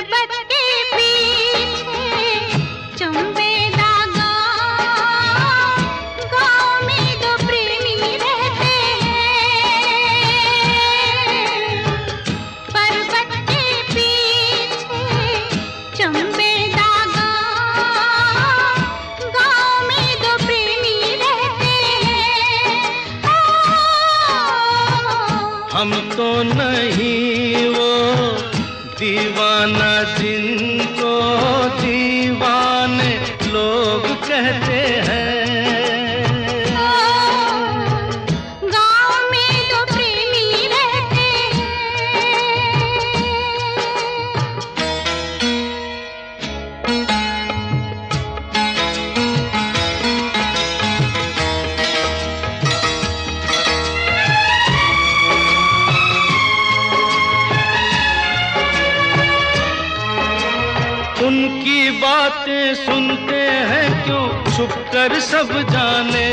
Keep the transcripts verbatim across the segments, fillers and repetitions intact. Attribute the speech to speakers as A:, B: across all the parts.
A: पर्वत के पीछे चंबेदा गाँव, गाँव में दो प्रेमी रहते हैं। पर्वत के पीछे चंबेदा गाँव, गाँव में दो प्रेमी रहते हैं।
B: हम तो नहीं वो दीवाना जिनको दीवाने लोग कहते हैं।
A: गाँव में दो प्रेमी रहते
B: उनकी बातें सुनते हैं क्यों छुप कर सब जाने।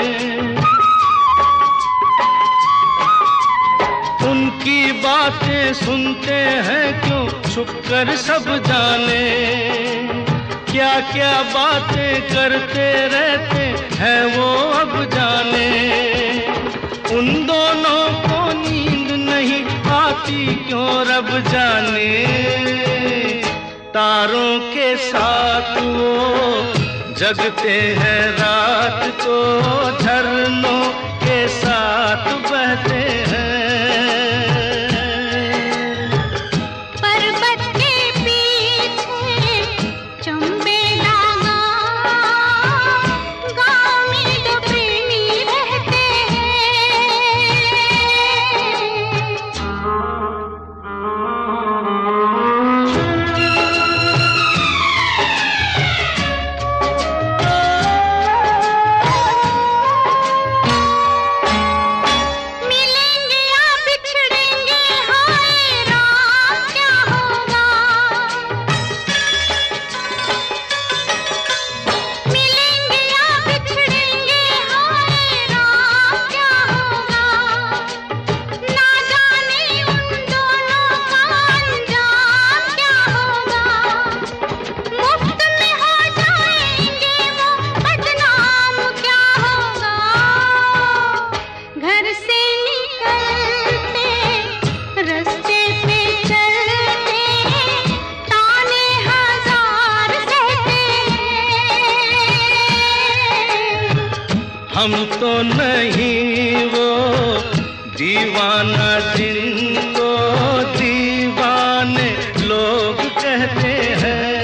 B: उनकी बातें सुनते हैं क्यों छुप कर सब जाने। क्या क्या बातें करते रहते हैं वो अब जाने। उन दोनों को नींद नहीं आती क्यों रब जाने। तारों के साथ वो जगते हैं रात को, झरनों के साथ बहते हैं।
A: पर्वत के पीछे चंबेदा गाँव, गाँव में दो प्रेमी रहते मिलेंगे या बिछड़ेंगे, हाय राम क्या होगा। मिलेंगे या बिछड़ेंगे, हाय राम क्या होगा। ना जाने उन दोनों का अंजाम क्या होगा। मुफ्त में हो जाएंगे वो बदनाम क्या होगा। घर से निकलते रास्ते पे चलते ताने हजार सहते हैं।
B: हम तो नहीं वो दीवाना जिनको दीवाने लोग कहते हैं।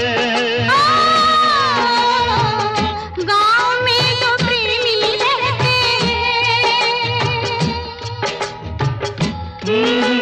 A: गाँव में दो प्रेमी रहते हैं।